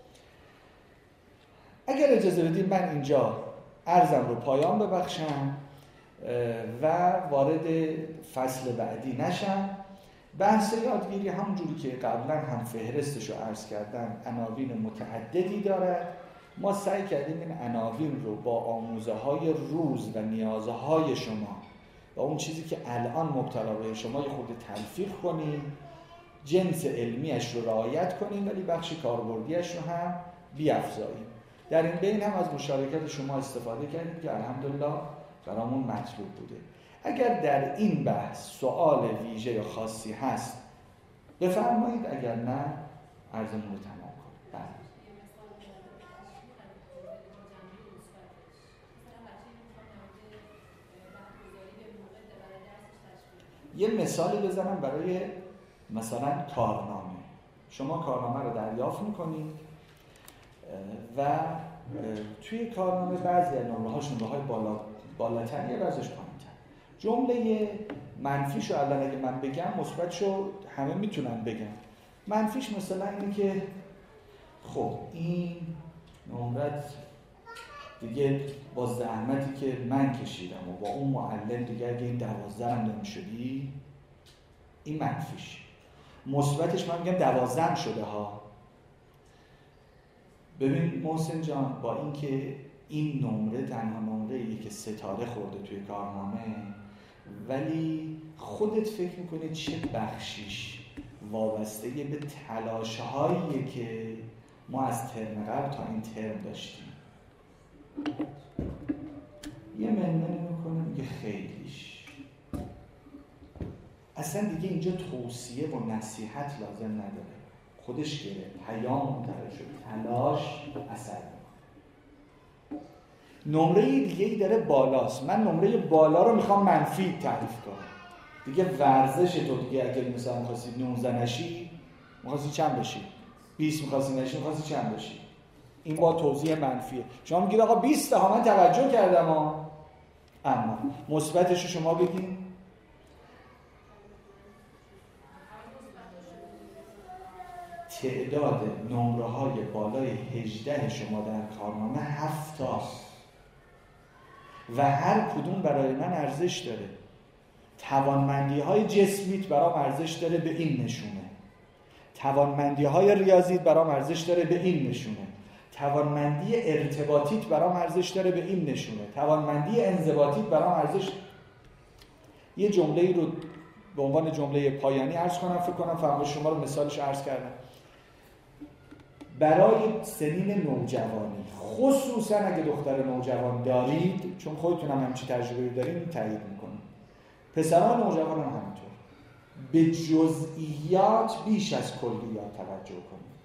اگر اجازه بدید من اینجا عرضم رو پایان ببخشم و وارد فصل بعدی نشم. بحث یادگیری همونجوری که قبلا هم فهرستش رو عرض کردم عناوین متعددی دارد. ما سعی کردیم این عناوین رو با آموزه های روز و نیازه های شما و اون چیزی که الان مبتلا به شما یه خورده تلفیق کنیم، جنس علمیش رو رعایت کنیم ولی بخش کاربردیش رو هم بیافزاییم. در این بین هم از مشارکت شما استفاده کردیم که الحمدلله برامون مطلوب بوده. اگر در این بحث سوال ویژه یا خاصی هست بفرمایید، اگر نه عرضمون رو تمام کنید. یه مثالی بزنم برای مثلا کارنامه. شما کارنامه رو دریافت میکنید و توی کارنامه بعضی از نمره‌هاش نمره‌های بالا بالاتر یه بعضیش پایین‌تر. جمله منفیش رو الان اگه من بگم مثبتشو همه میتونن بگن. منفیش مثلا اینه که خب این نمرت دیگه با زحمتی که من کشیدم و با اون معلم دیگه اگه این دوازده هم نمیشدی، این منفیش. مثبتش من میگم دوازده شده ها. ببین محسن جان، با اینکه این نمره تنها نمره‌ایه که ستاره خورده توی کارنامه، ولی خودت فکر میکنی چه بخشیش وابسته به تلاش‌هایی که ما از ترم قبل تا این ترم داشتیم. یه منمنی میکنه میگه خیلیش. اصلا دیگه اینجا توصیه و نصیحت لازم نداره، خودش گرفت، پیام منتقل شد، تلاش اثر میکنه. نمره دیگه ای داره بالاست. من نمره بالا رو میخوام منفی تعریف کنم. دیگه ورزش تو دیگه اگه مثلا می‌خواستی نوزده نشی، می‌خواستی چند بشی؟ بیست می‌خواستی نشی، می‌خواستی چند بشی؟ این با توضیح منفیه. شما میگید آقا بیست ها من توجه کردم ها. اما مثبتش رو شما بگین. تعداد نمره‌های بالای هجده شما در کارنامه هفت تاست و هر کدوم برای من ارزش داره. توانمندی‌های جسمیت برام ارزش داره، به این نشونه. توانمندی‌های ریاضیت برام ارزش داره، به این نشونه. توانمندی ارتباطیت برام ارزش داره، به این نشونه. توانمندی انضباطیت برام ارزش. یه جمله‌ای رو به عنوان جمله پایانی عرض کنم، فکر کنم فرمایش شما رو مثالش عرض کردم. برای سنین نوجوانی، خصوصا اگه دختر نوجوان دارید، چون خودتون هم همچین تجربه‌ای دارین، تایید می‌کنم. پسران نوجوان هم همینطور. به جزئیات بیش از کلیات توجه کنید.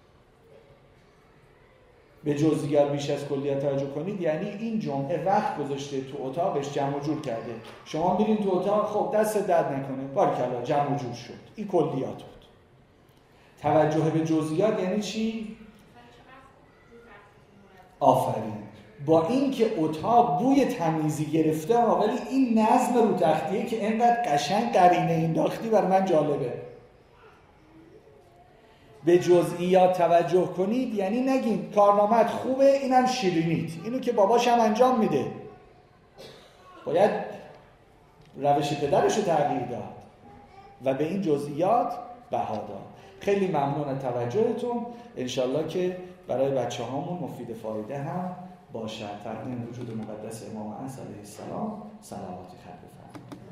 به جزئیات بیش از کلیات توجه کنید یعنی این جمعه وقت گذاشته تو اتاقش جمع و جور کرده. شما میرین تو اتاق، خب دست درد نکنه، بارکلا جمع و جور شد. این کلیات بود. توجه به جزئیات یعنی چی؟ آفرین. با اینکه اتاق بوی تمیزی گرفته، ولی این نظم رو تختیه که اینقدر قشنگ قرینه انداختی بر من جالبه. به جزئیات توجه کنید یعنی نگین کارنامه‌ات خوبه، اینم شیرینیت، اینو که باباش هم انجام میده، باید روش پدرش رو تغییر داد و به این جزئیات بها داد. خیلی ممنون از توجهتون. انشالله که برای بچه هامون مفید فایده هم باشد. تقدیم وجود مقدس امام انس علیه السلام صلوات خیر بفرمایید.